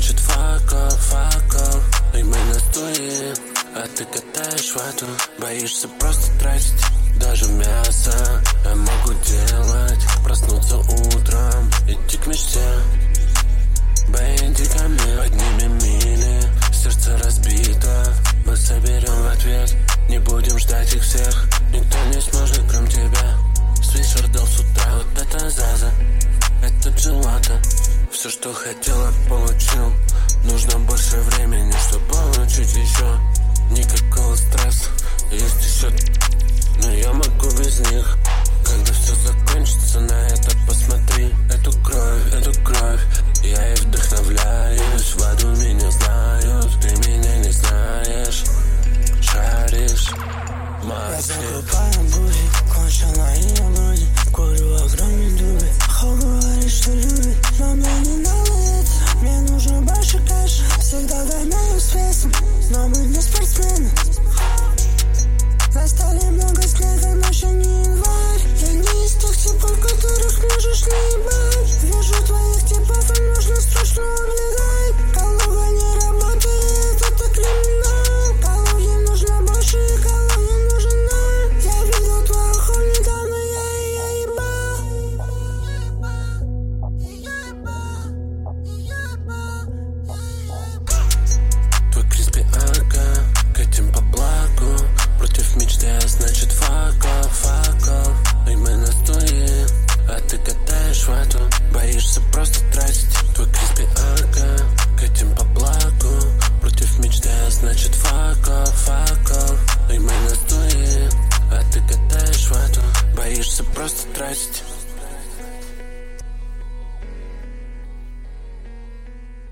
значит fuck off. И мы на стуле, а ты катаешь вату. Боишься просто тратить даже мясо. Я могу делать, проснуться утром, идти к мечте. Бэй, иди ко мне, поднимем мили. Сердце разбито, мы соберем в ответ. Не будем ждать их всех, никто не сможет, кроме тебя. Свишер дал с утра, вот это Заза, это джелато. Все, что хотела, получил. Нужно больше времени, чтобы получить еще. Никакого стресса, есть еще, но я могу без них. Когда все закончится, на это посмотри. Эту кровь